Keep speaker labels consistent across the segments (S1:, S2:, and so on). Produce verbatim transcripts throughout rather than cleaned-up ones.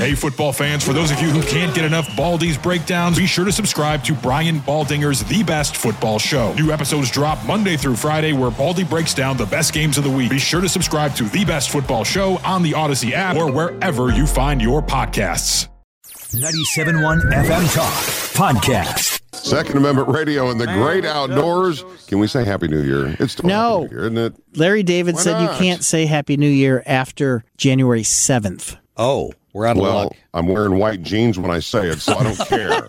S1: Hey, football fans, for those of you who can't get enough Baldy's breakdowns, be sure to subscribe to Brian Baldinger's The Best Football Show. New episodes drop Monday through Friday, where Baldy breaks down the best games of the week. Be sure to subscribe to The Best Football Show on the Odyssey app or wherever you find your podcasts.
S2: ninety-seven point one F M Talk Podcast.
S3: Second Amendment Radio in the great outdoors. Can we say Happy New Year? It's still
S4: no.
S3: Happy New Year, isn't it?
S4: Larry David
S3: Why
S4: said
S3: not?
S4: you can't say Happy New Year after January seventh.
S5: Oh, we're out of
S3: Well,
S5: luck.
S3: I'm wearing white jeans when I say it, so I don't care.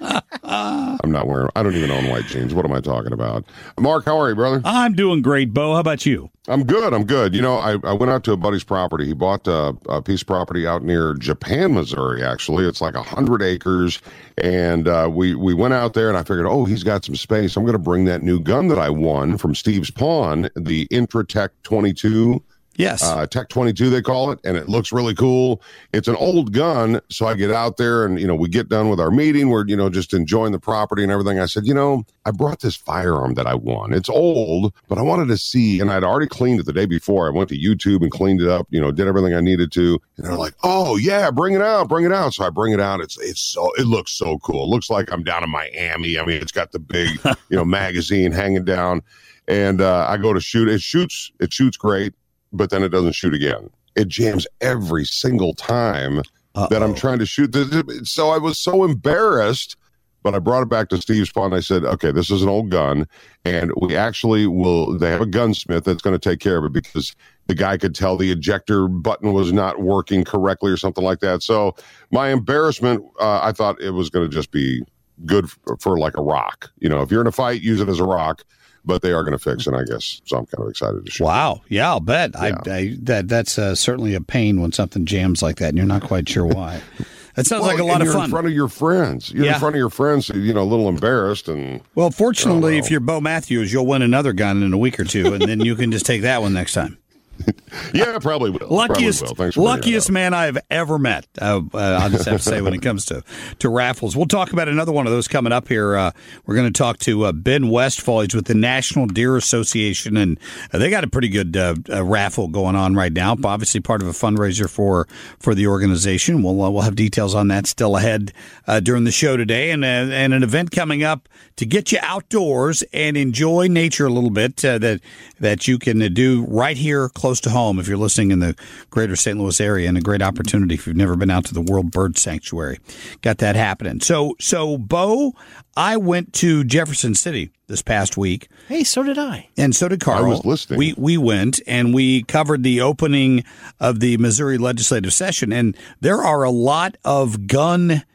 S3: I'm not wearing, I don't even own white jeans. What am I talking about? Mark, how are you, brother?
S5: I'm doing great, Bo. How about you?
S3: I'm good. I'm good. You know, I, I went out to a buddy's property. He bought a, a piece of property out near Japan, Missouri, actually. It's like one hundred acres. And uh, we, we went out there, and I figured, oh, he's got some space. I'm going to bring that new gun that I won from Steve's Pawn, the Intratec twenty-two.
S5: Yes.
S3: Uh, Tech twenty-two, they call it, and it looks really cool. It's an old gun, so I get out there, and, you know, we get done with our meeting. We're, you know, just enjoying the property and everything. I said, you know, I brought this firearm that I won. It's old, but I wanted to see, and I'd already cleaned it the day before. I went to YouTube and cleaned it up, you know, did everything I needed to. And they're like, oh, yeah, bring it out, bring it out. So I bring it out. It's it's so, it looks so cool. It looks like I'm down in Miami. I mean, it's got the big, you know, magazine hanging down. And uh, I go to shoot. It shoots, it shoots great. But then it doesn't shoot again. It jams every single time Uh-oh. that I'm trying to shoot. So I was so embarrassed, but I brought it back to Steve's Pawn. I said, okay, this is an old gun, and we actually will, they have a gunsmith that's going to take care of it because the guy could tell the ejector button was not working correctly or something like that. So my embarrassment, uh, I thought it was going to just be good for, for like a rock. You know, if you're in a fight, use it as a rock. But they are going to fix it, I guess. So I'm kind of excited to shoot.
S5: Wow. Yeah, I'll bet.
S3: Yeah.
S5: I, I, that That's uh, certainly a pain when something jams like that, and you're not quite sure why. That sounds
S3: well,
S5: like a lot
S3: and
S5: of
S3: you're
S5: fun.
S3: in front of your friends. You're
S5: Yeah.
S3: in front of your friends, you know, a little embarrassed. and.
S5: Well, fortunately,
S3: Oh,
S5: if you're Bo Matthews, you'll win another gun in a week or two, and then you can just take that one next time.
S3: Yeah, probably will.
S5: Luckiest,
S3: probably will. Thanks for
S5: luckiest man I've ever met. Uh, uh, I'll just have to say when it comes to, to raffles. We'll talk about another one of those coming up here. Uh, we're going to talk to uh, Ben Westfall. He's with the National Deer Association, and uh, they got a pretty good uh, uh, raffle going on right now. Obviously, part of a fundraiser for for the organization. We'll uh, we'll have details on that still ahead uh, during the show today, and uh, and an event coming up to get you outdoors and enjoy nature a little bit uh, that that you can do right here close to home if you're listening in the greater Saint Louis area, and a great opportunity if you've never been out to the World Bird Sanctuary. Got that happening. So, so Bo, I went to Jefferson City this past week.
S4: Hey, so did I.
S5: And so did Carl.
S3: I was listening.
S5: We, we went and we covered the opening of the Missouri legislative session, and there are a lot of gun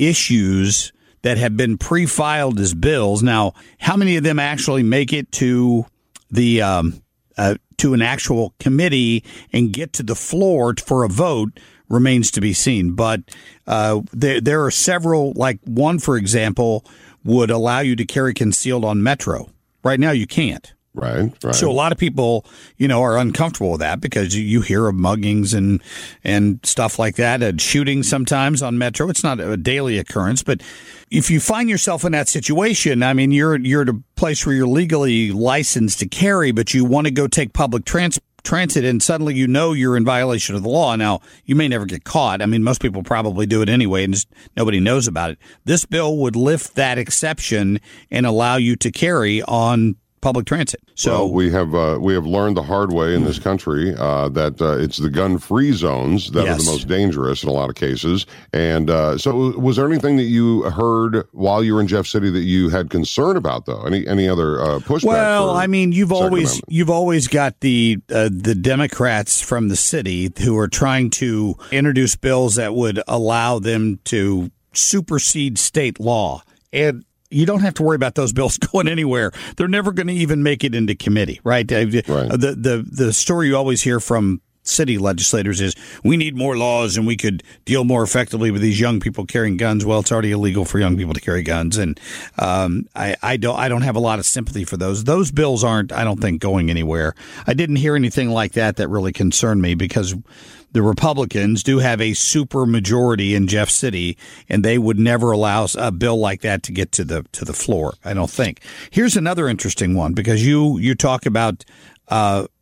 S5: issues that have been pre-filed as bills. Now, how many of them actually make it to the um, uh, to an actual committee and get to the floor for a vote remains to be seen. But uh, there, there are several, like one, for example, would allow you to carry concealed on Metro. Right now, you can't.
S3: Right, right.
S5: So a lot of people, you know, are uncomfortable with that because you, you hear of muggings and and stuff like that, and shooting sometimes on Metro. It's not a daily occurrence, but if you find yourself in that situation, I mean, you're you're at a place where you're legally licensed to carry, but you want to go take public trans- transit, and suddenly you know you're in violation of the law. Now, you may never get caught. I mean, most people probably do it anyway, and just nobody knows about it. This bill would lift that exception and allow you to carry on public transit. So
S3: well, we have uh, we have learned the hard way in this country uh, that uh, it's the gun-free zones that
S5: Yes.
S3: are the most dangerous in a lot of cases. And uh, so, was there anything that you heard while you were in Jeff City that you had concern about, though? Any any other uh, pushback?
S5: Well,
S3: for
S5: I mean, you've
S3: Second
S5: always
S3: Amendment?
S5: you've always got the uh, the Democrats from the city who are trying to introduce bills that would allow them to supersede state law, and you don't have to worry about those bills going anywhere. They're never going to even make it into committee, right? right. The, the the story you always hear from city legislators is we need more laws and we could deal more effectively with these young people carrying guns. Well, it's already illegal for young people to carry guns, and um, I, I don't I don't have a lot of sympathy for those. Those bills aren't, I don't think, going anywhere. I didn't hear anything like that that really concerned me because the Republicans do have a super majority in Jeff City, and they would never allow a bill like that to get to the to the floor, I don't think. Here's another interesting one, because you you talk about uh,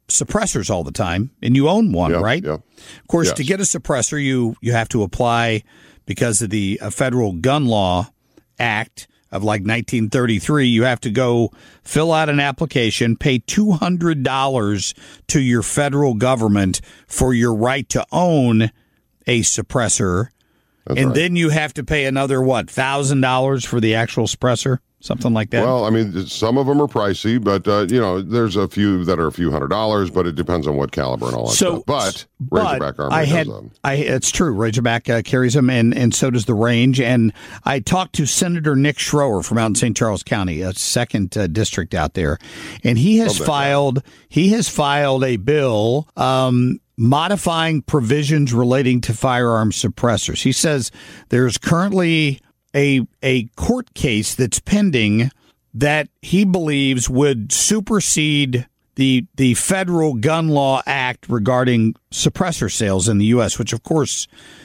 S5: suppressors all the time, and you own one,
S3: yeah,
S5: right?
S3: Yeah.
S5: Of course,
S3: yes.
S5: to get a suppressor, you you have to apply because of the uh, Federal Gun Law Act of like nineteen thirty-three. You have to go fill out an application, pay two hundred dollars to your federal government for your right to own a suppressor. That's and right. Then you have to pay another, what, one thousand dollars for the actual suppressor? Something like that?
S3: Well, I mean, some of them are pricey, but, uh, you know, there's a few that are a few hundred dollars, but it depends on what caliber and all that
S5: so,
S3: stuff. But,
S5: but
S3: Razorback Armory
S5: I had,
S3: does them.
S5: I, it's true. Razorback uh, carries them, and, and so does the range. And I talked to Senator Nick Schroer from out in Saint Charles County, a second uh, district out there, and he has filed guy. he has filed a bill um, modifying provisions relating to firearm suppressors. He says there's currently a a court case that's pending that he believes would supersede the the Federal Gun Law Act regarding suppressor sales in the U S, which, of course,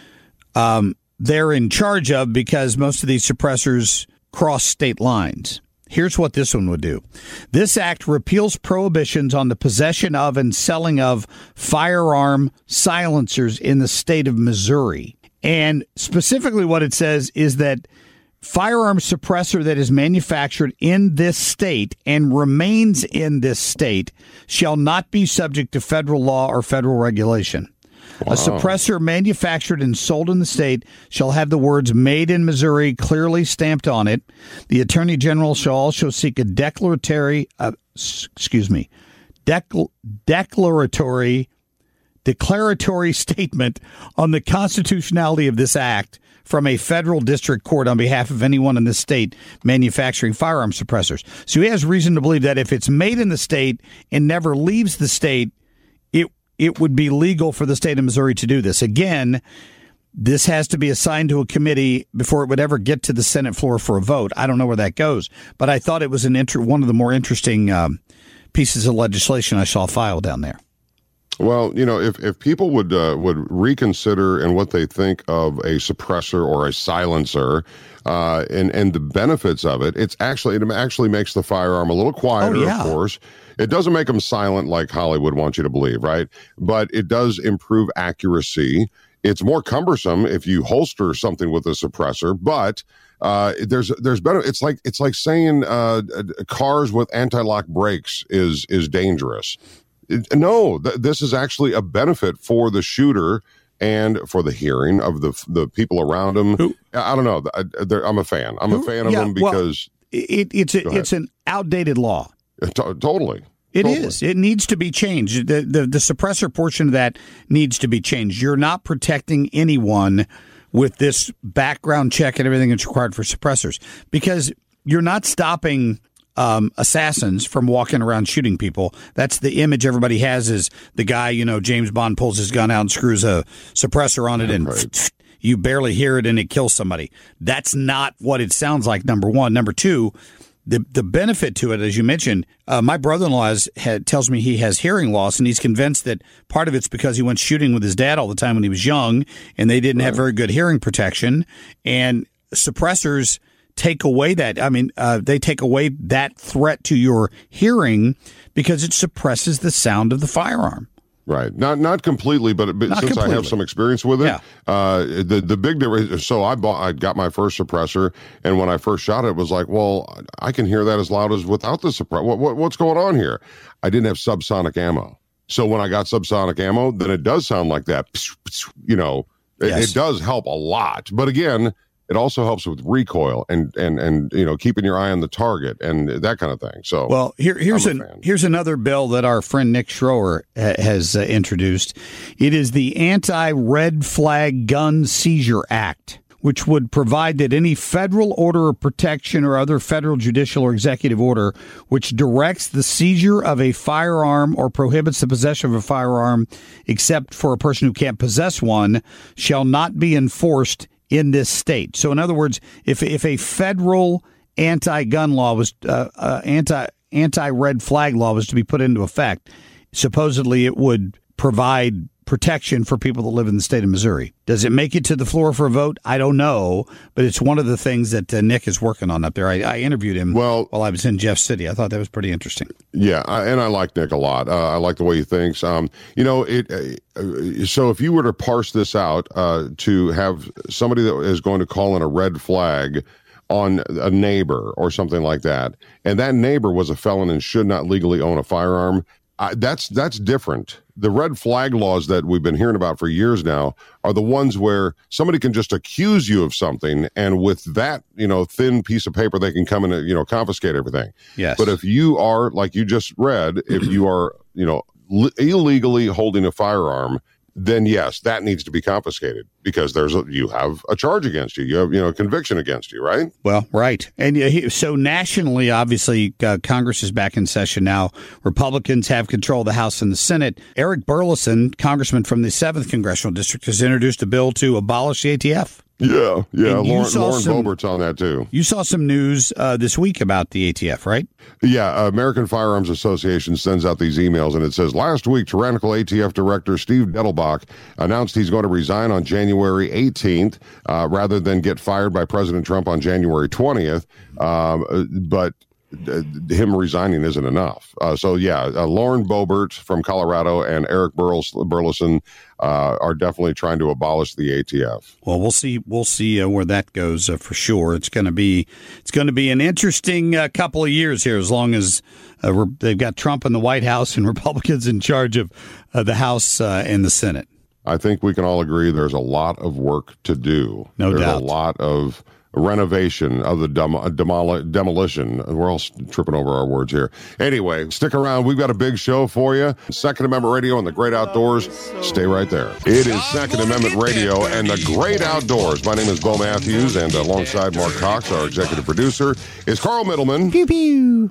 S5: um, they're in charge of because most of these suppressors cross state lines. Here's what this one would do. This act repeals prohibitions on the possession of and selling of firearm silencers in the state of Missouri. And specifically what it says is that firearm suppressor that is manufactured in this state and remains in this state shall not be subject to federal law or federal regulation. Wow. A suppressor manufactured and sold in the state shall have the words "Made in Missouri" clearly stamped on it. The Attorney General shall also seek a declaratory, uh, excuse me, decl- declaratory declaratory statement on the constitutionality of this act from a federal district court on behalf of anyone in the state manufacturing firearm suppressors. So he has reason to believe that if it's made in the state and never leaves the state, it it would be legal for the state of Missouri to do this. Again, this has to be assigned to a committee before it would ever get to the Senate floor for a vote. I don't know where that goes, but I thought it was an inter- one of the more interesting um, pieces of legislation I saw filed down there.
S3: Well, you know, if, if people would uh, would reconsider in what they think of a suppressor or a silencer uh, and and the benefits of it, it's actually it actually makes the firearm a little quieter. Oh, yeah. Of course, it doesn't make them silent like Hollywood wants you to believe, right? But it does improve accuracy. It's more cumbersome if you holster something with a suppressor, but uh, there's there's better. It's like it's like saying uh, cars with anti-lock brakes is is dangerous. No, th- this is actually a benefit for the shooter and for the hearing of the the people around him. Who, I don't know. I, I'm a fan. I'm who, a fan of yeah, them because
S5: well, it, it's a, it's an outdated law.
S3: T- totally.
S5: It
S3: totally.
S5: is. It needs to be changed. The, the the suppressor portion of that needs to be changed. You're not protecting anyone with this background check and everything that's required for suppressors because you're not stopping Um, assassins from walking around shooting people. That's the image everybody has is the guy, you know, James Bond pulls his gun out and screws a suppressor on it and right. you barely hear it and it kills somebody. That's not what it sounds like, number one. Number two, the the benefit to it, as you mentioned, uh, my brother-in-law has, had, tells me he has hearing loss, and he's convinced that part of it's because he went shooting with his dad all the time when he was young, and they didn't right. have very good hearing protection. And suppressors take away that. I mean, uh, they take away that threat to your hearing because it suppresses the sound of the firearm.
S3: Right. Not not completely, but, but
S5: not
S3: since
S5: completely.
S3: I have some experience with it,
S5: yeah.
S3: uh, the the big difference. So I bought, I got my first suppressor, and when I first shot it, it was like, well, I can hear that as loud as without the suppressor. What, what what's going on here? I didn't have subsonic ammo, so when I got subsonic ammo, then it does sound like that. You know, it,
S5: yes.
S3: it does help a lot. But again, it also helps with recoil and, and, and you know keeping your eye on the target and that kind of thing. So,
S5: well, here here's an fan. here's another bill that our friend Nick Schroer ha- has uh, introduced. It is the Anti-Red Flag Gun Seizure Act, which would provide that any federal order of protection or other federal judicial or executive order which directs the seizure of a firearm or prohibits the possession of a firearm except for a person who can't possess one shall not be enforced in this state. So in other words, if if a federal anti-gun law was uh, uh, anti anti-red flag law was to be put into effect, supposedly it would provide protection for people that live in the state of Missouri. Does it make it to the floor for a vote? I don't know, but it's one of the things that uh, Nick is working on up there. I, I interviewed him well, while I was in Jeff City. I thought that was pretty interesting.
S3: Yeah, I, and I like Nick a lot. Uh, I like the way he thinks. Um, you know, it. Uh, so if you were to parse this out, uh, to have somebody that is going to call in a red flag on a neighbor or something like that, and that neighbor was a felon and should not legally own a firearm, uh, that's that's different. The red flag laws that we've been hearing about for years now are the ones where somebody can just accuse you of something, and with that, you know, thin piece of paper, they can come in and, you know, confiscate everything.
S5: Yes.
S3: But if you are, like you just read, if you are, you know, l- illegally holding a firearm, then yes, that needs to be confiscated because there's a, you have a charge against you. You have, you know, a conviction against you, right?
S5: Well, right. And uh, so nationally, obviously, uh, Congress is back in session now. Republicans have control of the House and the Senate. Eric Burleson, congressman from the seventh Congressional District, has introduced a bill to abolish the A T F.
S3: Yeah, yeah.
S5: And
S3: Lauren, Lauren
S5: some,
S3: Boebert's on that, too.
S5: You saw some news uh, this week about the A T F, right?
S3: Yeah, uh, American Firearms Association sends out these emails, and it says, last week, tyrannical A T F Director Steve Dettelbach announced he's going to resign on January eighteenth uh, rather than get fired by President Trump on January twentieth. Um, but uh, him resigning isn't enough. Uh, so, yeah, uh, Lauren Boebert from Colorado and Eric Burles- Burleson uh, are definitely trying to abolish the A T F.
S5: Well, we'll see. We'll see uh, where that goes uh, for sure. It's going to be it's going to be an interesting uh, couple of years here, as long as uh, re- they've got Trump in the White House and Republicans in charge of uh, the House uh, and the Senate.
S3: I think we can all agree there's a lot of work to do.
S5: No
S3: there's
S5: doubt.
S3: a lot of renovation of the dem- demol- demolition. We're all tripping over our words here. Anyway, stick around. We've got a big show for you. Second Amendment Radio and the Great Outdoors. Stay right there. It is Second Amendment Radio and the Great Outdoors. My name is Bo Matthews, and alongside Mark Cox, our executive producer, is Carl Middleman.
S4: Pew pew.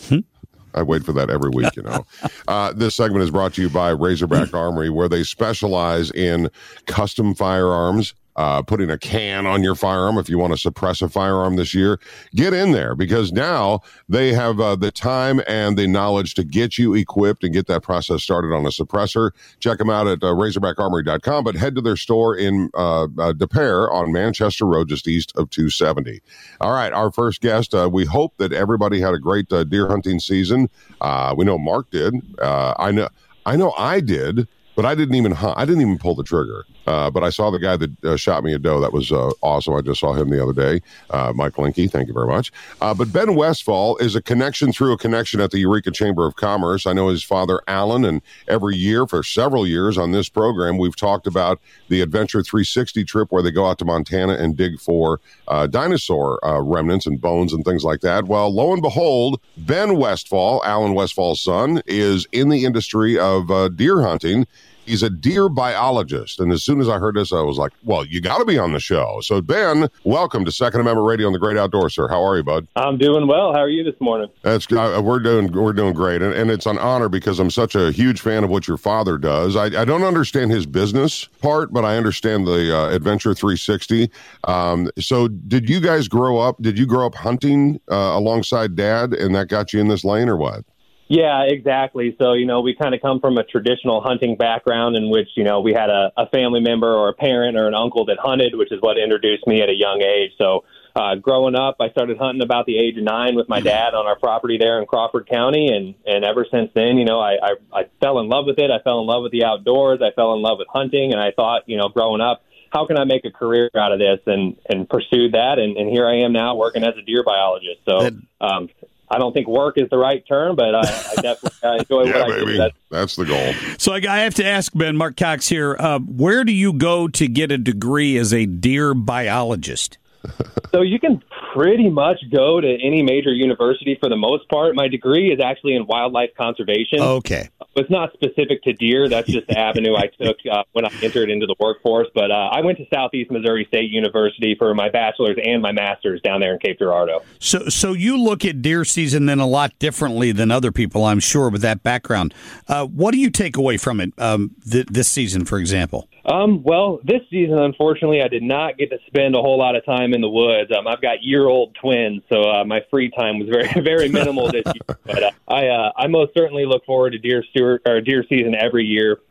S3: I wait for that every week, you know. Uh, this segment is brought to you by Razorback Armory, where they specialize in custom firearms. Uh, putting a can on your firearm if you want to suppress a firearm this year. Get in there, because now they have uh, the time and the knowledge to get you equipped and get that process started on a suppressor. Check them out at uh, razorback armory dot com, but head to their store in uh, uh, De Pere on Manchester Road, just east of two seventy. All right, our first guest, uh, we hope that everybody had a great uh, deer hunting season. Uh, we know Mark did. Uh, I know I know I did. But I didn't even hunt. I didn't even pull the trigger. Uh, but I saw the guy that uh, shot me a doe. That was uh, awesome. I just saw him the other day. Uh, Mike Linky, thank you very much. Uh, but Ben Westfall is a connection through a connection at the Eureka Chamber of Commerce. I know his father, Alan, and every year for several years on this program, we've talked about the Adventure three sixty trip where they go out to Montana and dig for uh, dinosaur uh, remnants and bones and things like that. Well, lo and behold, Ben Westfall, Alan Westfall's son, is in the industry of uh, deer hunting. He's a deer biologist. And as soon as I heard this, I was like, well, you got to be on the show. So, Ben, welcome to Second Amendment Radio on the Great Outdoors, sir. How are you, bud?
S6: I'm doing well. How are you this morning?
S3: That's uh, We're doing we're doing great. And, and it's an honor because I'm such a huge fan of what your father does. I, I don't understand his business part, but I understand the uh, Adventure three sixty. Um, so did you guys grow up, did you grow up hunting uh, alongside Dad, and that got you in this lane or what?
S6: Yeah, exactly. So, you know, we kind of come from a traditional hunting background in which, you know, we had a, a family member or a parent or an uncle that hunted, which is what introduced me at a young age. So uh, growing up, I started hunting about the age of nine with my dad on our property there in Crawford County. And, and ever since then, you know, I, I, I fell in love with it. I fell in love with the outdoors. I fell in love with hunting. And I thought, you know, growing up, how can I make a career out of this, and, and pursued that. And, and here I am now working as a deer biologist. So, um, I don't think work is the right term, but I, I definitely I enjoy
S3: yeah,
S6: what I
S3: baby.
S6: do. That's,
S3: That's the goal.
S5: So I have to ask, Ben, Mark Cox here, uh, where do you go to get a degree as a deer biologist?
S6: So you can pretty much go to any major university for the most part. My degree is actually in wildlife conservation.
S5: Okay.
S6: It's not specific to deer. That's just the avenue I took uh, when I entered into the workforce. But uh, I went to Southeast Missouri State University for my bachelor's and my master's down there in Cape Girardeau.
S5: So so you look at deer season then a lot differently than other people, I'm sure, with that background. Uh, what do you take away from it um, th- this season, for example?
S6: Um, well, this season, unfortunately, I did not get to spend a whole lot of time in the woods. Um, I've got year-old twins, so uh, my free time was very, very minimal this year. But uh, I, uh, I most certainly look forward to deer steward, or deer season every year.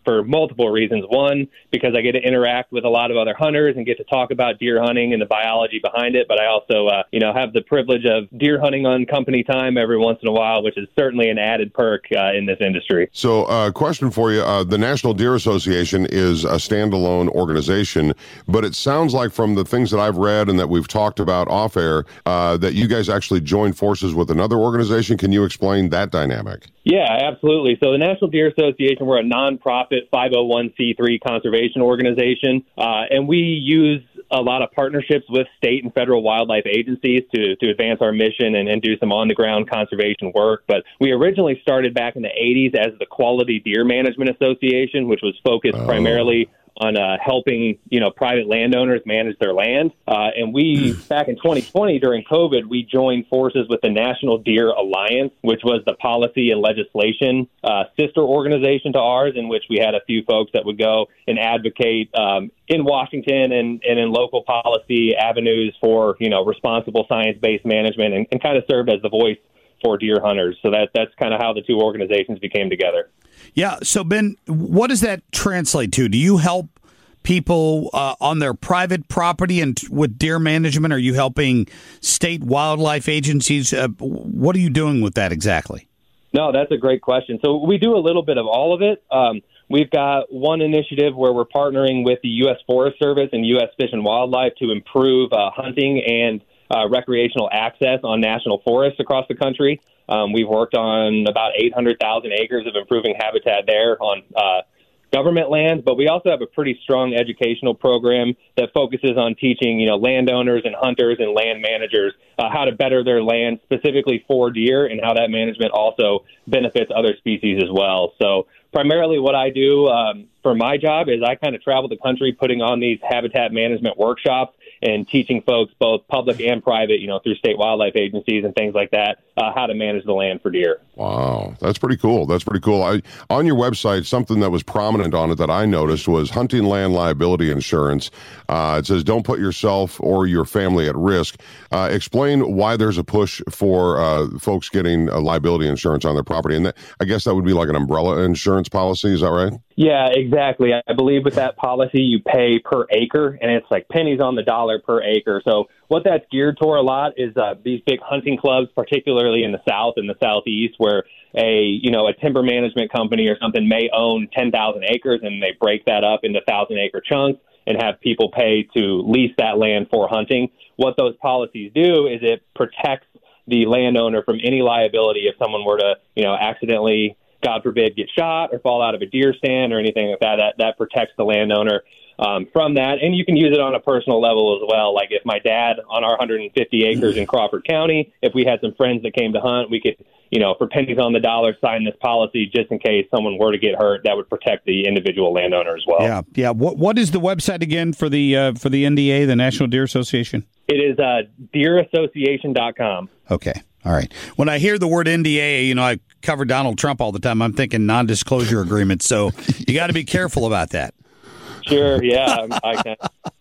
S6: for multiple reasons. One, because I get to interact with a lot of other hunters and get to talk about deer hunting and the biology behind it. But I also, uh, you know, have the privilege of deer hunting on company time every once in a while, which is certainly an added perk uh, in this industry.
S3: So, uh, question for you. Uh, the National Deer Association is a standalone organization, but it sounds like from the things that I've read and that we've talked about off air, uh, that you guys actually joined forces with another organization. Can you explain that dynamic?
S6: Yeah, absolutely. So the National Deer Association, we're a nonprofit five oh one c three conservation organization, uh, and we use a lot of partnerships with state and federal wildlife agencies to, to advance our mission and, and do some on-the-ground conservation work. But we originally started back in the eighties as the Quality Deer Management Association, which was focused oh. primarily on uh, helping, you know, private landowners manage their land. Uh, and we, back in twenty twenty, during COVID, we joined forces with the National Deer Alliance, which was the policy and legislation uh, sister organization to ours, in which we had a few folks that would go and advocate um, in Washington and, and in local policy avenues for, you know, responsible science-based management, and, and kind of served as the voice for deer hunters. So that that's kind of how the two organizations became together.
S5: Yeah. So, Ben, what does that translate to? Do you help people uh, on their private property and with deer management? Are you helping state wildlife agencies? Uh, what are you doing with that exactly?
S6: No, that's a great question. So we do a little bit of all of it. Um, we've got one initiative where we're partnering with the U S Forest Service and U S Fish and Wildlife to improve uh, hunting and uh, recreational access on national forests across the country. Um, we've worked on about eight hundred thousand acres of improving habitat there on uh, government land, but we also have a pretty strong educational program that focuses on teaching, you know, landowners and hunters and land managers uh, how to better their land specifically for deer, and how that management also benefits other species as well. So primarily what I do um, for my job is I kind of travel the country putting on these habitat management workshops and teaching folks, both public and private, you know, through state wildlife agencies and things like that, uh, how to manage the land for deer.
S3: Wow, that's pretty cool. That's pretty cool. I, on your website, something that was prominent on it that I noticed was hunting land liability insurance. Uh, it says, don't put yourself or your family at risk. Uh, explain why there's a push for uh, folks getting a liability insurance on their property. And that, I guess that would be like an umbrella insurance policy. Is that right?
S6: Yeah, exactly. I believe with that policy, you pay per acre, and it's like pennies on the dollar per acre. So what that's geared toward a lot is uh, these big hunting clubs, particularly in the South and the Southeast, where a, you know, a timber management company or something may own ten thousand acres, and they break that up into one thousand acre chunks and have people pay to lease that land for hunting. What those policies do is it protects the landowner from any liability if someone were to, you know, accidentally, God forbid, get shot or fall out of a deer stand or anything like that. That, that protects the landowner um, from that. And you can use it on a personal level as well. Like if my dad on our one hundred fifty acres in Crawford County, if we had some friends that came to hunt, we could, you know, for pennies on the dollar, sign this policy just in case someone were to get hurt. That would protect the individual landowner as well.
S5: Yeah, yeah. What What is the website again for the uh, for the N D A, the National Deer Association?
S6: It is uh, deer association dot com.
S5: Okay. All right. When I hear the word N D A, you know, I cover Donald Trump all the time. I'm thinking non-disclosure agreement. So you got to be careful about that.
S6: Sure. Yeah. I can.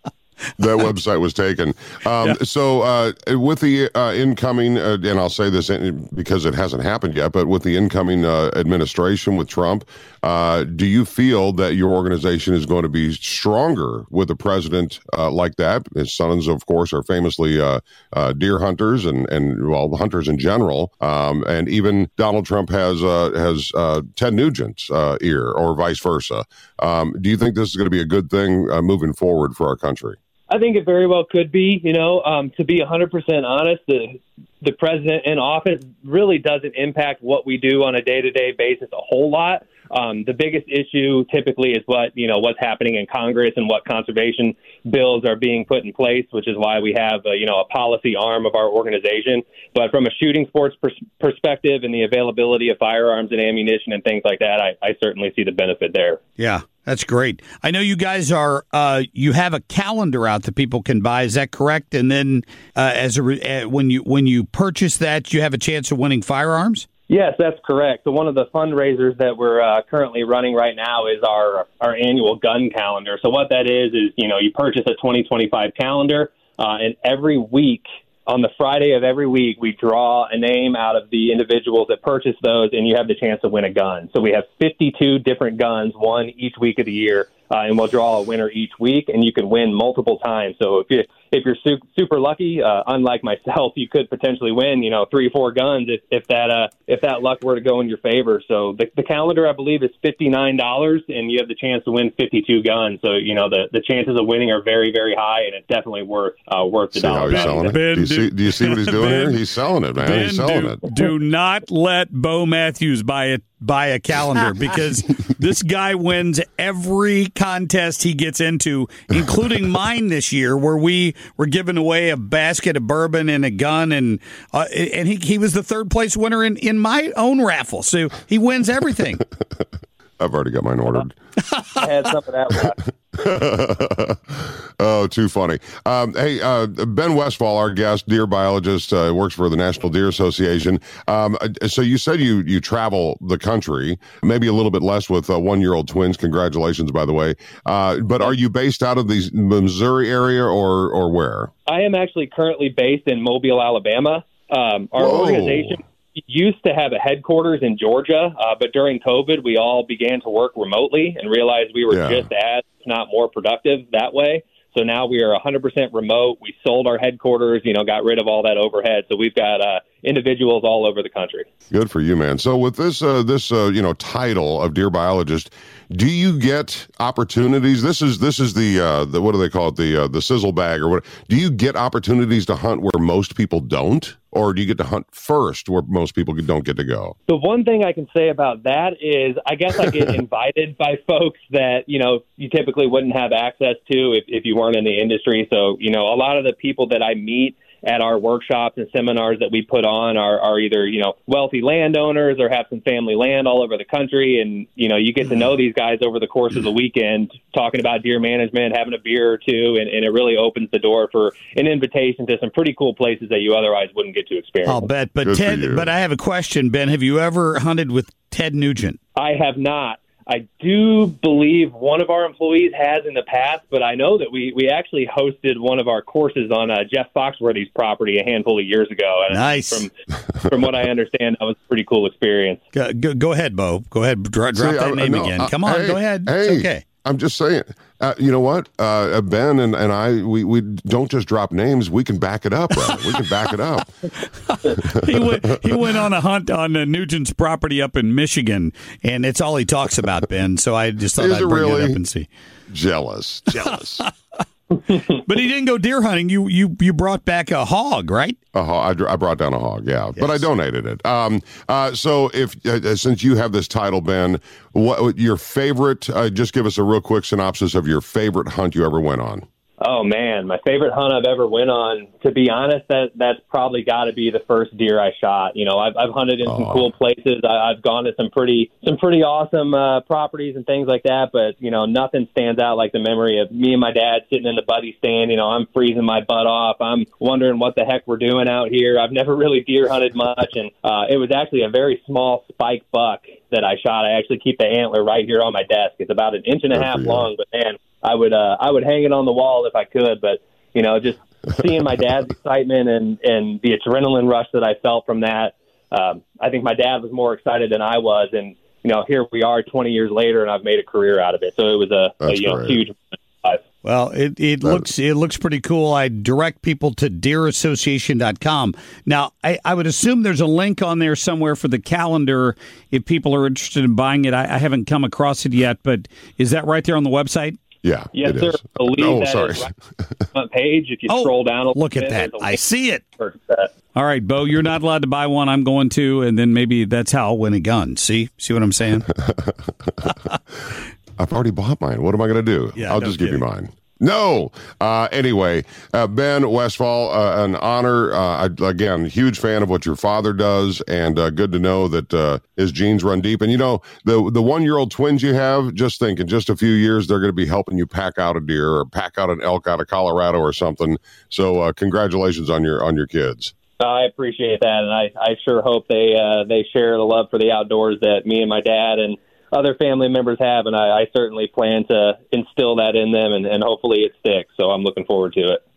S3: That website was taken. Um, yeah. So uh, with the uh, incoming, uh, and I'll say this because it hasn't happened yet, but with the incoming uh, administration with Trump, uh, do you feel that your organization is going to be stronger with a president uh, like that? His sons, of course, are famously uh, uh, deer hunters and, and, well, hunters in general. Um, and even Donald Trump has uh, has uh, Ted Nugent's uh, ear, or vice versa. Um, do you think this is going to be a good thing uh, moving forward for our country?
S6: I think it very well could be. You know, um, to be one hundred percent honest, the the president in office really doesn't impact what we do on a day-to-day basis a whole lot. Um, the biggest issue typically is what, you know, what's happening in Congress and what conservation bills are being put in place, which is why we have, a, you know, a policy arm of our organization. But from a shooting sports pers- perspective and the availability of firearms and ammunition and things like that, I, I certainly see the benefit there.
S5: Yeah. That's great. I know you guys are, uh, you have a calendar out that people can buy. Is that correct? And then uh, as a re- uh, when you when you purchase that, you have a chance of winning firearms?
S6: Yes, that's correct. So one of the fundraisers that we're uh, currently running right now is our our annual gun calendar. So what that is is, you know, you purchase a twenty twenty-five calendar, uh, and every week on the Friday of every week, we draw a name out of the individuals that purchase those, and you have the chance to win a gun. So we have fifty-two different guns, one each week of the year, uh, and we'll draw a winner each week, and you can win multiple times. So if you if you're su- super lucky, uh, unlike myself, you could potentially win, you know, three or four guns if, if that uh, if that luck were to go in your favor. So the, the calendar, I believe, is fifty-nine dollars, and you have the chance to win fifty-two guns. So you know the, the chances of winning are very, very high, and it's definitely worth uh, worth the
S3: See how
S6: dollar.
S3: he's selling it?
S5: Ben,
S3: do, you see, do you see what he's doing
S5: Ben,
S3: here? He's selling it, man.
S5: Ben,
S3: he's selling
S5: do,
S3: it.
S5: do not let Bo Matthews buy a buy a calendar because this guy wins every contest he gets into, including mine this year, where we were giving away a basket of bourbon and a gun, and uh, and he he was the third place winner in, in my own raffle. So he wins everything.
S3: I've already got mine ordered.
S6: I had some of that luck.
S3: Oh, too funny. Um, hey, uh, Ben Westfall, our guest, deer biologist, uh, works for the National Deer Association. Um, so you said you you travel the country, maybe a little bit less with uh, one-year-old twins. Congratulations, by the way. Uh, but are you based out of the Missouri area or or where?
S6: I am actually currently based in Mobile, Alabama. Um, our
S3: Whoa.
S6: organization used to have a headquarters in Georgia, uh, but during COVID, we all began to work remotely and realized we were
S3: Yeah.
S6: just as, if not more productive that way. So now we are one hundred percent remote. We sold our headquarters, you know, got rid of all that overhead. So we've got uh, individuals all over the country.
S3: Good for you, man. So with this, uh, this, uh, you know, title of deer biologist, do you get opportunities? This is this is the uh, the what do they call it? The uh, the sizzle bag or what? Do you get opportunities to hunt where most people don't, or do you get to hunt first where most people don't get to go?
S6: The one thing I can say about that is I guess I get invited by folks that, you know, you typically wouldn't have access to if, if you weren't in the industry. So, you know, a lot of the people that I meet at our workshops and seminars that we put on are, are either, you know, wealthy landowners or have some family land all over the country. And, you know, you get to know these guys over the course of the weekend, talking about deer management, having a beer or two, and, and it really opens the door for an invitation to some pretty cool places that you otherwise wouldn't get to experience.
S5: I'll bet. But
S3: Good for
S5: Ted,
S3: you.
S5: but I have a question, Ben. Have you ever hunted with Ted Nugent?
S6: I have not. I do believe one of our employees has in the past, but I know that we, we actually hosted one of our courses on uh, Jeff Foxworthy's property a handful of years ago. And
S5: Nice.
S6: From, from what I understand, that was a pretty cool experience.
S5: Go, go, go ahead, Bo. Go ahead. Dro- drop
S3: See,
S5: that
S3: I-
S5: name
S3: no,
S5: again.
S3: uh,
S5: Come on.
S3: hey,
S5: go ahead.
S3: Hey,
S5: It's okay.
S3: I'm just saying. Uh, you know what? Uh, Ben and, and I, we, we don't just drop names. We can back it up, right? We can back it up.
S5: he went he went on a hunt on uh, Nugent's property up in Michigan, and it's all he talks about, Ben. So I just thought
S3: Is
S5: I'd
S3: it
S5: bring it
S3: really?
S5: up and see.
S3: Jealous. Jealous.
S5: But he didn't go deer hunting. You you you brought back a hog, right?
S3: A hog. I, dr- I brought down a hog, yeah, but I donated it. Um, uh, so, if uh, since you have this title, Ben, what your favorite? Uh, just give us a real quick synopsis of your favorite hunt you ever went on.
S6: Oh, man, my favorite hunt I've ever went on, to be honest, that that's probably got to be the first deer I shot. You know, I've, I've hunted in some
S3: Oh.
S6: cool places. I, I've gone to some pretty some pretty awesome uh, properties and things like that, but, you know, nothing stands out like the memory of me and my dad sitting in the buddy stand. You know, I'm freezing my butt off. I'm wondering what the heck we're doing out here. I've never really deer hunted much, and uh, it was actually a very small spike buck that I shot. I actually keep the antler right here on my desk. It's about an inch and a
S3: Good
S6: half
S3: for you.
S6: long, but, man, I would uh, I would hang it on the wall if I could, but you know, just seeing my dad's excitement and, and the adrenaline rush that I felt from that, um, I think my dad was more excited than I was, and you know, here we are twenty years later, and I've made a career out of it. So it was a, a
S3: That's
S6: you know
S3: great.
S6: huge. Life.
S5: Well, it, it looks it looks pretty cool. I direct people to deer association dot com. Now, I, I would assume there's a link on there somewhere for the calendar if people are interested in buying it. I, I haven't come across it yet, but is that right there on the website?
S3: Yeah,
S6: Yes,
S3: it
S6: sir.
S3: is.
S6: I believe
S3: Oh,
S6: that
S3: sorry.
S6: is right on the front page. If you
S5: Oh,
S6: scroll down a little
S5: look at
S6: bit,
S5: that.
S6: there's a
S5: I
S6: link
S5: see it.
S6: for that.
S5: All right, Bo, you're not allowed to buy one. I'm going to, and then maybe that's how I'll win a gun. See? See what I'm saying?
S3: I've already bought mine. What am I going to do?
S5: Yeah,
S3: I'll
S5: no
S3: just give you
S5: kidding.
S3: mine. No. Uh, anyway, uh, Ben Westfall, uh, an honor. Uh, I, again, huge fan of what your father does, and uh, good to know that uh, his genes run deep. And, you know, the the one-year-old twins you have, just think in just a few years, they're going to be helping you pack out a deer or pack out an elk out of Colorado or something. So uh, congratulations on your on your kids.
S6: I appreciate that, and I, I sure hope they uh, they share the love for the outdoors that me and my dad and other family members have, and I, I certainly plan to instill that in them, and, and hopefully it sticks. So I'm looking forward to it.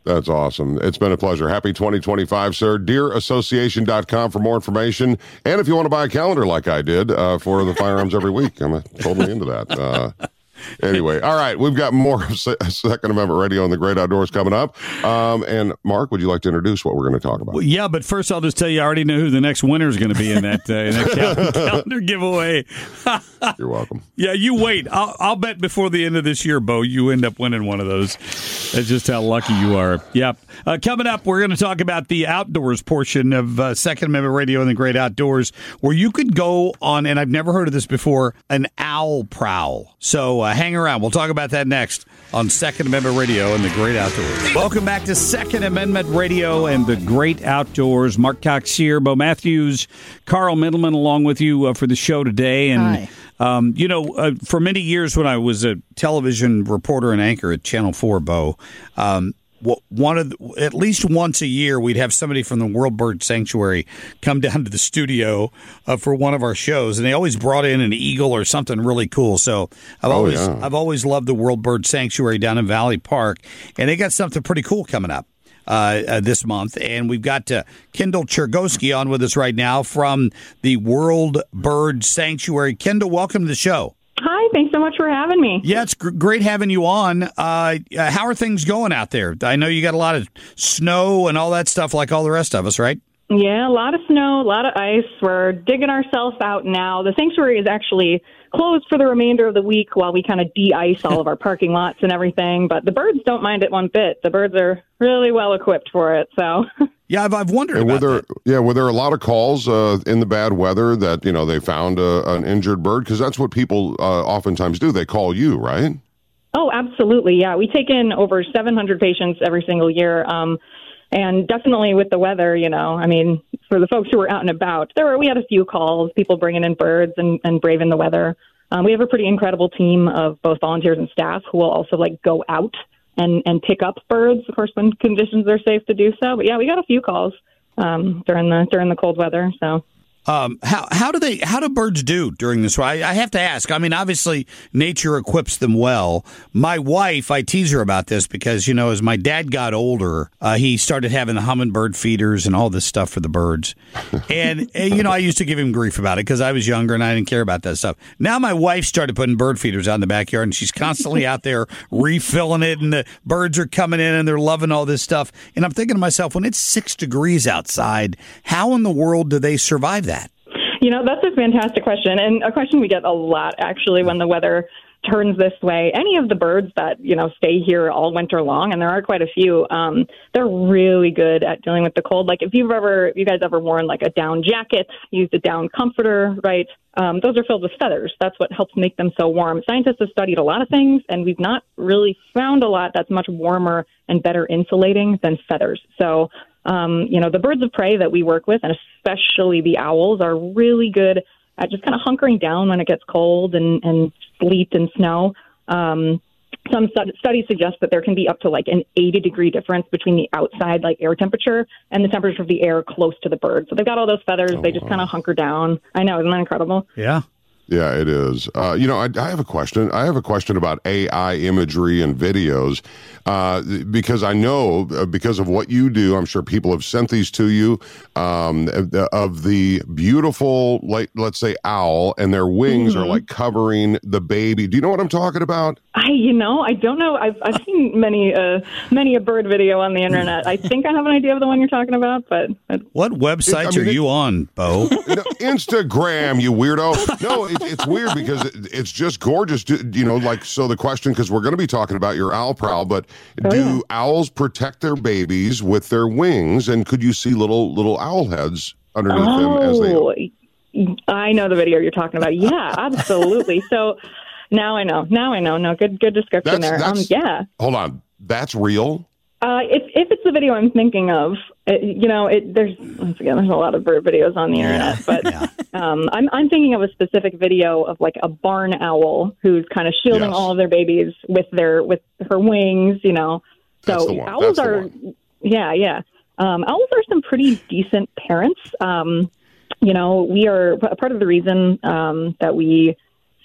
S3: That's awesome. It's been a pleasure. Happy twenty twenty-five, sir. deer association dot com for more information. And if you want to buy a calendar like I did uh, for the firearms every week, I'm uh, totally into that. Uh, anyway, all right. We've got more of Second Amendment Radio and the Great Outdoors coming up. Um, and Mark, would you like to introduce what we're going to talk about?
S5: Well, yeah, but first I'll just tell you I already know who the next winner is going to be in that, uh, in that cal- calendar giveaway.
S3: You're welcome.
S5: Yeah, you wait. I'll, I'll bet before the end of this year, Bo, you end up winning one of those. That's just how lucky you are. Yep. Uh, coming up, we're going to talk about the outdoors portion of uh, Second Amendment Radio and the Great Outdoors, where you could go on, and I've never heard of this before, an owl prowl. So uh, hang around. We'll talk about that next on Second Amendment Radio and the Great Outdoors. Welcome back to Second Amendment Radio and the Great Outdoors. Mark Cox here, Bo Matthews, Carl Middleman along with you uh, for the show today. And
S4: Hi.
S5: Um, you know, uh, for many years when I was a television reporter and anchor at Channel four, Bo, um, one of the, at least once a year we'd have somebody from the World Bird Sanctuary come down to the studio uh, for one of our shows, and they always brought in an eagle or something really cool. So I've
S3: Oh,
S5: always
S3: yeah.
S5: I've always loved the World Bird Sanctuary down in Valley Park, and they got something pretty cool coming up. Uh, uh, this month, and we've got uh, Kendall Chergosky on with us right now from the World Bird Sanctuary. Kendall, welcome to the show.
S7: Hi, thanks so much for having me.
S5: Yeah, it's gr- great having you on. Uh, uh, how are things going out there? I know you got a lot of snow and all that stuff like all the rest of us, right?
S7: Yeah, a lot of snow, a lot of ice. We're digging ourselves out now. The sanctuary is actually closed for the remainder of the week while we kind of de-ice all of our parking lots and everything. But the birds don't mind it one bit. The birds are really well equipped for it. So,
S5: yeah, I've, I've wondered
S3: And were
S5: about
S3: there,
S5: that.
S3: yeah, were there a lot of calls uh, in the bad weather that, you know, they found a, an injured bird? Because that's what people uh, oftentimes do. They call you, right?
S7: oh, absolutely. Yeah, we take in over seven hundred patients every single year. Um, and definitely with the weather, you know, I mean, for the folks who were out and about, there were, we had a few calls, people bringing in birds and, and braving the weather. Um, we have a pretty incredible team of both volunteers and staff who will also like go out and, and pick up birds, of course, when conditions are safe to do so. But yeah, we got a few calls um, during the during the cold weather. So.
S5: Um, how how do they how do birds do during this? I, I have to ask. I mean, obviously, nature equips them well. My wife, I tease her about this because, you know, as my dad got older, uh, he started having the hummingbird feeders and all this stuff for the birds. And, and you know, I used to give him grief about it because I was younger and I didn't care about that stuff. Now my wife started putting bird feeders out in the backyard, and she's constantly out there refilling it, and the birds are coming in and they're loving all this stuff. And I'm thinking to myself, when it's six degrees outside, how in the world do they survive that?
S7: You know, that's a fantastic question, and a question we get a lot, actually, when the weather turns this way. Any of the birds that, you know, stay here all winter long, and there are quite a few, um, they're really good at dealing with the cold. Like, if you've ever, if you guys ever worn, like, a down jacket, used a down comforter, right, um, those are filled with feathers. That's what helps make them so warm. Scientists have studied a lot of things, and we've not really found a lot that's much warmer and better insulating than feathers. So, Um, you know, the birds of prey that we work with, and especially the owls, are really good at just kind of hunkering down when it gets cold and, and sleet and snow. Um, some stud- studies suggest that there can be up to like an eighty degree difference between the outside like air temperature and the temperature of the air close to the bird. So they've got all those feathers.
S3: Oh,
S7: they just
S3: wow.
S7: kind of hunker down. I know. Isn't that incredible?
S5: Yeah.
S3: Yeah, it is. Uh, you know, I, I have a question. I have a question about A I imagery and videos uh, because I know uh, because of what you do, I'm sure people have sent these to you um, of the beautiful, like, let's say, owl, and their wings
S7: Mm-hmm.
S3: are like covering the baby. Do you know what I'm talking about?
S7: I, you know, I don't know. I've I've seen many uh many a bird video on the internet. I think I have an idea of the one you're talking about, but, but
S5: What websites
S3: I mean,
S5: are you on, Bo?
S3: No, Instagram, you weirdo. No, it, it's weird because it, it's just gorgeous. Do- You know, like, so the question, because we're going to be talking about your owl prowl, but
S7: Oh,
S3: do
S7: yeah.
S3: owls protect their babies with their wings? And could you see little little owl heads underneath them as they?
S7: Oh, I know the video you're talking about. Yeah, absolutely. So now I know. Now I know. No, good good description
S3: That's-
S7: there. Um,
S3: that's-
S7: yeah.
S3: Hold on, that's real.
S7: Uh, if if it's the video I'm thinking of, it, you know, it, there's once again there's a lot of bird videos on the internet, but um, I'm I'm thinking of a specific video of like a barn owl who's kind of shielding
S3: Yes.
S7: all of their babies with their with her wings, you know.
S3: That's
S7: So
S3: the one.
S7: owls
S3: That's the
S7: are,
S3: one.
S7: yeah, yeah. Um, owls are some pretty decent parents. Um, you know, we are part of the reason um, that we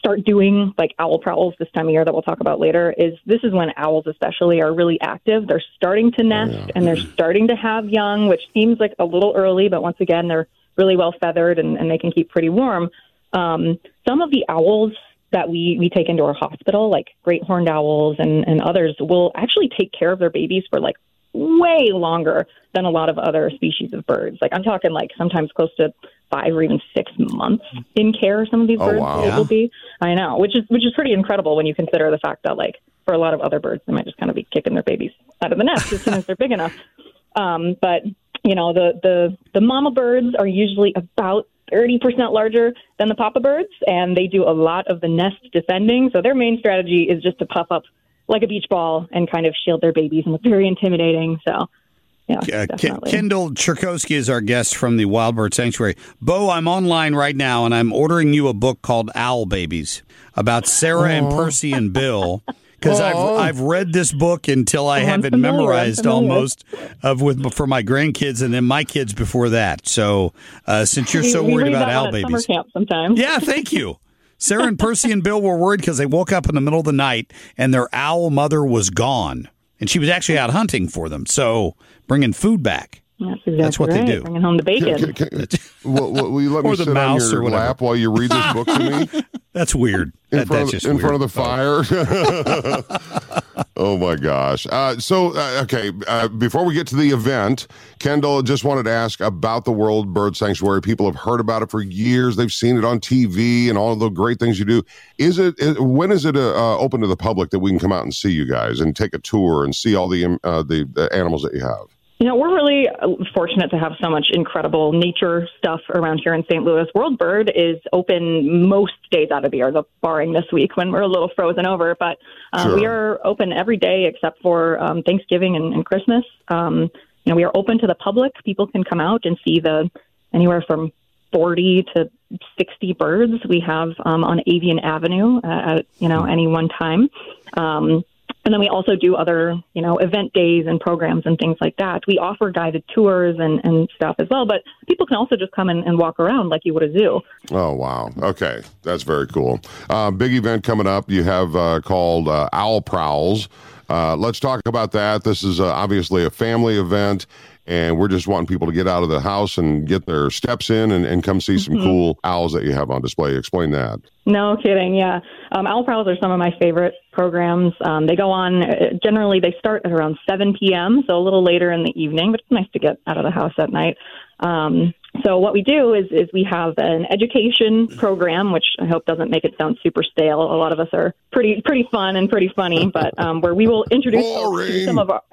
S7: start doing like owl prowls this time of year that we'll talk about later is this is when owls especially are really active. They're starting to nest oh, yeah. and they're starting to have young, which seems like a little early, but once again, they're really well feathered and, and they can keep pretty warm. Um, some of the owls that we, we take into our hospital, like great horned owls and, and others, will actually take care of their babies for like way longer than a lot of other species of birds. Like I'm talking like sometimes close to five or even six months in care. Some of these
S3: oh,
S7: birds
S3: wow.
S7: will be. I know, which is which is pretty incredible when you consider the fact that like for a lot of other birds, they might just kind of be kicking their babies out of the nest as soon as they're big enough. Um, but you know, the the the mama birds are usually about thirty percent larger than the papa birds, and they do a lot of the nest defending. So their main strategy is just to puff up like a beach ball and kind of shield their babies and look very intimidating. So, yeah,
S5: uh,
S7: definitely.
S5: Kendall Cherkowski is our guest from the Wild Bird Sanctuary. Bo, I'm online right now, and I'm ordering you a book called Owl Babies about Sarah Aww. and Percy and Bill. Because I've I've read this book until I
S7: oh,
S5: have it
S7: familiar,
S5: memorized almost of with for my grandkids and then my kids before that. So uh, since you're so
S7: we,
S5: worried
S7: we
S5: about
S7: that
S5: owl
S7: at
S5: babies,
S7: summer camp sometimes.
S5: Yeah, thank you. Sarah and Percy and Bill were worried because they woke up in the middle of the night and their owl mother was gone, and she was actually out hunting for them, so bringing food back.
S7: That's exactly
S5: That's what
S7: right.
S5: they do.
S7: Bringing home the bacon.
S3: Can, can, can, will, will, will you let
S5: or
S3: me
S5: the
S3: sit
S5: mouse
S3: on your
S5: or whatever.
S3: lap while you read this book to me?
S5: That's weird.
S3: In,
S5: that,
S3: front,
S5: that's
S3: of, in
S5: just
S3: front of
S5: weird.
S3: the fire? Oh, my gosh. Uh, so, uh, okay, uh, before we get to the event, Kendall, just wanted to ask about the World Bird Sanctuary. People have heard about it for years. They've seen it on T V and all of the great things you do. Is it? Is, when is it uh, open to the public that we can come out and see you guys and take a tour and see all the uh, the, the animals that you have?
S7: You know, we're really fortunate to have so much incredible nature stuff around here in Saint Louis. World Bird is open most days out of the year, barring this week when we're a little frozen over. But uh, sure. we are open every day except for um, Thanksgiving and, and Christmas. Um, you know, we are open to the public. People can come out and see the anywhere from forty to sixty birds we have um, on Avian Avenue uh, at you know any one time. Um, And then we also do other, you know, event days and programs and things like that. We offer guided tours and, and stuff as well, but people can also just come in and walk around like you would a zoo.
S3: Oh, wow. Okay. That's very cool. Uh, big event coming up you have uh, called uh, Owl Prowls. Uh, let's talk about that. This is uh, obviously a family event, and we're just wanting people to get out of the house and get their steps in and, and come see some mm-hmm. cool owls that you have on display. Explain that.
S7: No kidding. Yeah. Um, Owl Prowls are some of my favorite programs. Um, they go on, uh, generally they start at around seven p.m., so a little later in the evening, but it's nice to get out of the house at night. Um, so what we do is, is we have an education program, which I hope doesn't make it sound super stale. A lot of us are pretty pretty fun and pretty funny, but um, where we will introduce to some of our...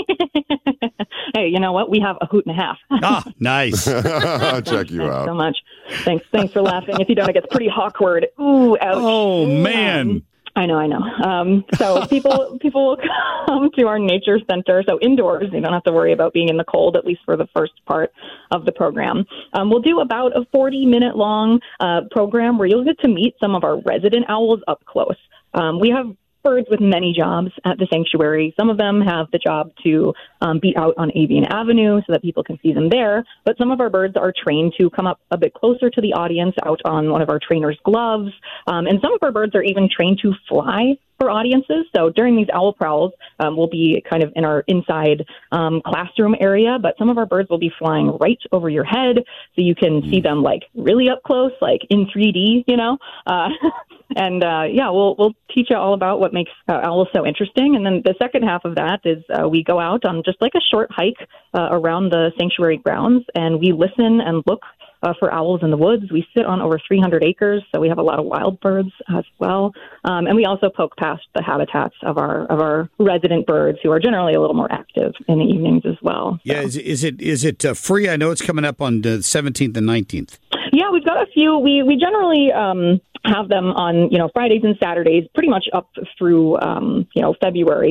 S7: Hey, you know what? We have a hoot and a half.
S5: Ah, nice.
S3: Check you
S7: Thanks
S3: out.
S7: so much. Thanks. Thanks for laughing. If you don't, it gets pretty awkward. Ooh, ouch.
S5: Oh, man.
S7: Um, I know, I know. Um, so people people will come to our nature center. So indoors, you don't have to worry about being in the cold, at least for the first part of the program. Um, we'll do about a forty-minute long uh, program where you'll get to meet some of our resident owls up close. Um, we have birds with many jobs at the sanctuary. Some of them have the job to um, be out on Avian Avenue so that people can see them there. But some of our birds are trained to come up a bit closer to the audience out on one of our trainers' gloves. Um, and some of our birds are even trained to fly for audiences. So during these owl prowls, um, we'll be kind of in our inside um, classroom area, but some of our birds will be flying right over your head so you can see them like really up close, like in three D, you know? Uh, and uh, yeah, we'll we'll teach you all about what makes uh, owls so interesting. And then the second half of that is uh, we go out on just like a short hike uh, around the sanctuary grounds, and we listen and look Uh, for owls in the woods. We sit on over three hundred acres, so we have a lot of wild birds as well. Um, and we also poke past the habitats of our of our resident birds, who are generally a little more active in the evenings as well.
S5: Yeah, so. is, is it is it uh, free? I know it's coming up on the seventeenth and nineteenth.
S7: Yeah, we've got a few. We we generally um, have them on you know Fridays and Saturdays, pretty much up through um, you know February.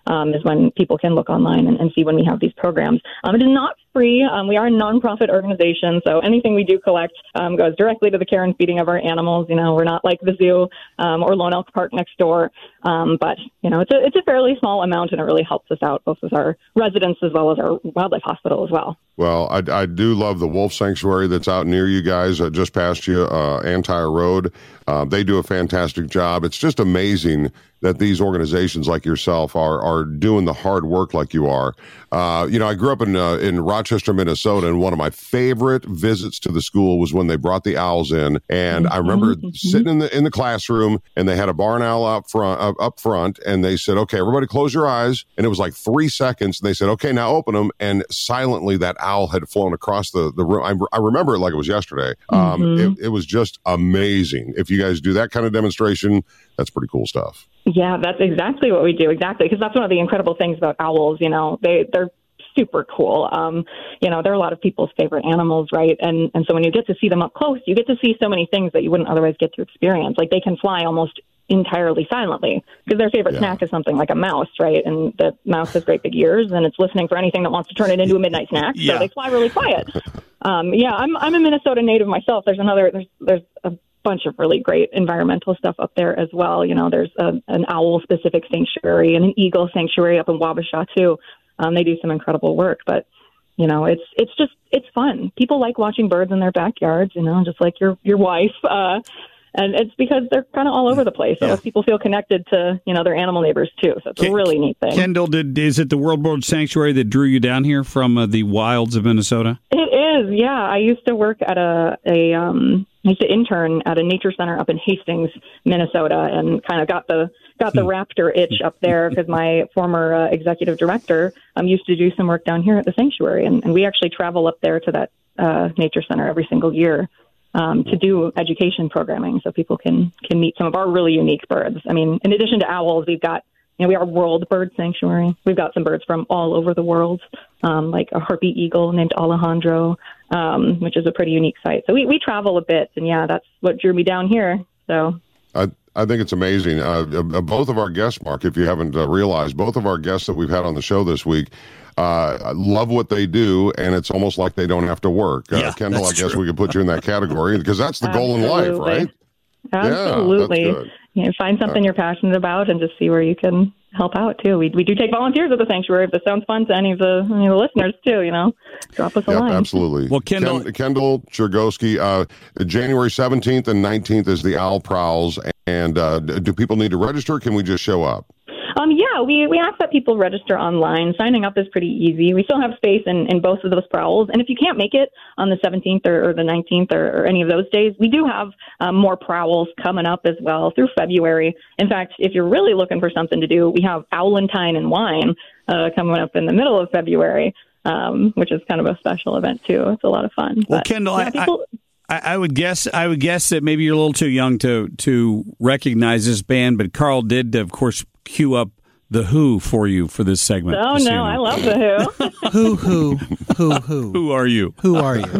S7: um, is when people can look online and, and see when we have these programs. Um, it is not free. Um, we are a nonprofit organization, so anything we do collect um, goes directly to the care and feeding of our animals. You know, we're not like the zoo um, or Lone Elk Park next door, um, but you know, it's a it's a fairly small amount, and it really helps us out, both with our residents as well as our wildlife hospital as well.
S3: Well, I, I do love the wolf sanctuary that's out near you guys, uh, just past you, uh, Antire Road. Uh, they do a fantastic job. It's just amazing that these organizations like yourself are are doing the hard work like you are. Uh, you know, I grew up in uh, in Rochester, Minnesota, and one of my favorite visits to the school was when they brought the owls in. And I remember mm-hmm. sitting in the in the classroom, and they had a barn owl up front, uh, up front, and they said, "Okay, everybody, close your eyes." And it was like three seconds, and they said, "Okay, now open them." And silently, that owl had flown across the the room. I, I remember it like it was yesterday. Um, mm-hmm. it, it was just amazing. If you guys do that kind of demonstration, that's pretty cool stuff.
S7: Yeah, that's exactly what we do. Exactly. Because that's one of the incredible things about owls. You know, they, they're super cool. Um, you know, they're a lot of people's favorite animals, right? And and so when you get to see them up close, you get to see so many things that you wouldn't otherwise get to experience. Like they can fly almost entirely silently because their favorite yeah. snack is something like a mouse, right? And the mouse has great big ears and it's listening for anything that wants to turn it into a midnight snack. Yeah. So they fly really quiet. Um, yeah, I'm I'm a Minnesota native myself. There's another there's there's a bunch of really great environmental stuff up there as well. You know, there's a, an owl specific sanctuary and an eagle sanctuary up in Wabasha too. Um, they do some incredible work, but you know, it's it's just it's fun. People like watching birds in their backyards. You know, just like your your wife. Uh, And it's because they're kind of all over the place. So yeah. people feel connected to, you know, their animal neighbors, too. So it's Ken, a really neat thing.
S5: Kendall, did, is it the World Bird Sanctuary that drew you down here from uh, the wilds of Minnesota?
S7: It is, yeah. I used to work at a, a um, I used to intern at a nature center up in Hastings, Minnesota, and kind of got the got the raptor itch up there because my former uh, executive director um, used to do some work down here at the sanctuary. And, and we actually travel up there to that uh, nature center every single year. Um, to do education programming so people can can meet some of our really unique birds. I mean, in addition to owls, we've got, you know, we are World Bird Sanctuary. We've got some birds from all over the world, um, like a harpy eagle named Alejandro, um, which is a pretty unique site. So we, we travel a bit, and yeah, that's what drew me down here. So
S3: I I think it's amazing. Uh, uh, both of our guests, Mark, if you haven't uh, realized, both of our guests that we've had on the show this week, Uh, love what they do, and it's almost like they don't have to work. Uh,
S5: yeah,
S3: Kendall, I guess
S5: true.
S3: we could put you in that category because that's the goal in life, right?
S7: Absolutely.
S3: Yeah, that's good.
S7: You know, find something uh, you're passionate about and just see where you can help out, too. We we do take volunteers at the sanctuary. If this sounds fun to any of the, any of the listeners, too, you know, drop us a
S3: yep,
S7: line.
S3: Absolutely.
S5: Well, Kendall,
S3: Ken, Kendall Chergosky, uh, January seventeenth and nineteenth is the Owl Prowls. And uh, do people need to register? Can we just show up?
S7: Um, yeah, we, we ask that people register online. Signing up is pretty easy. We still have space in, in both of those prowls. And if you can't make it on the seventeenth or, or the nineteenth or, or any of those days, we do have um, more prowls coming up as well through February. In fact, if you're really looking for something to do, we have Owlentine and Wine uh, coming up in the middle of February, um, which is kind of a special event, too. It's a lot of fun.
S5: Well,
S7: but,
S5: Kendall,
S7: yeah, people,
S5: I, I would guess I would guess that maybe you're a little too young to, to recognize this band, but Carl did, of course, cue up The Who for you for this segment.
S7: Oh, no,
S5: you know.
S7: I love The Who.
S4: Who, who, who, who?
S5: Who are you?
S4: Who are you?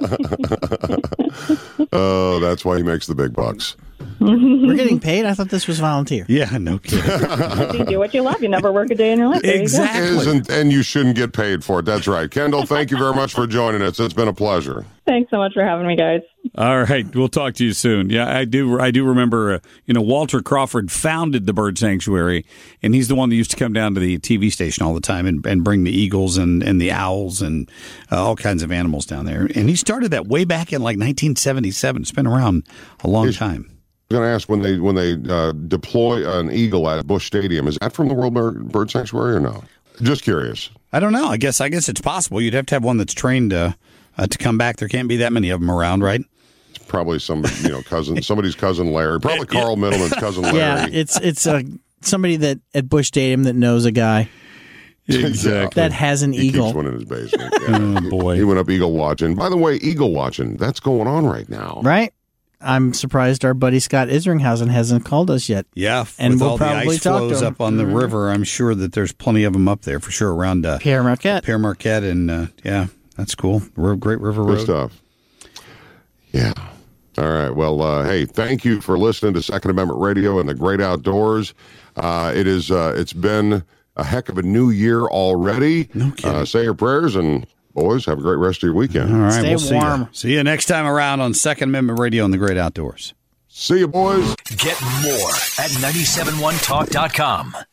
S3: Oh, that's why he makes the big bucks.
S4: We're getting paid? I thought this was volunteer.
S5: Yeah, no kidding.
S7: You do what you love. You never work a day in your life. There
S5: Exactly.
S7: You
S3: Isn't, and you shouldn't get paid for it. That's right. Kendall, thank you very much for joining us. It's been a pleasure.
S7: Thanks so much for having me, guys.
S5: All right, we'll talk to you soon. Yeah, I do. I do remember. Uh, you know, Walter Crawford founded the Bird Sanctuary, and he's the one that used to come down to the T V station all the time and, and bring the eagles and, and the owls and uh, all kinds of animals down there. And he started that way back in like nineteen seventy-seven. It's been around a long
S3: It's,
S5: time.
S3: I was going to ask when they when they uh, deploy an eagle at Busch Stadium, is that from the World Bird, Bird Sanctuary or no? Just curious.
S5: I don't know. I guess I guess it's possible. You'd have to have one that's trained uh, uh, to come back. There can't be that many of them around, right?
S3: It's probably some you know cousin, somebody's cousin Larry, probably Carl Middleman's cousin Larry.
S4: Yeah, it's it's uh, somebody that at Busch Stadium that knows a guy
S5: Exactly.
S4: that has an
S3: he
S4: eagle.
S3: keeps one in his basement. Yeah.
S5: Oh, boy.
S3: He went up eagle watching. By the way, eagle watching, that's going on right now.
S4: Right? I'm surprised our buddy Scott Isringhausen hasn't called us yet.
S5: Yeah,
S4: And
S5: with
S4: we'll
S5: all the
S4: probably
S5: ice
S4: talk to
S5: flows
S4: him.
S5: up on the river, I'm sure that there's plenty of them up there for sure around uh,
S4: Pierre Marquette.
S5: Pierre Marquette, and uh, yeah, that's cool. R- Great River
S3: Good
S5: Road.
S3: stuff. Yeah. All right. Well, uh, hey, thank you for listening to Second Amendment Radio and the Great Outdoors. Uh, it is. Uh, it's been a heck of a new year already.
S5: No kidding.
S3: Uh, say your prayers, and boys, have a great rest of your weekend.
S5: All right,
S4: Stay
S5: we'll see
S4: warm.
S5: you. See you next time around on Second Amendment Radio in the Great Outdoors.
S3: See you, boys.
S2: Get more at nine seven one talk dot com.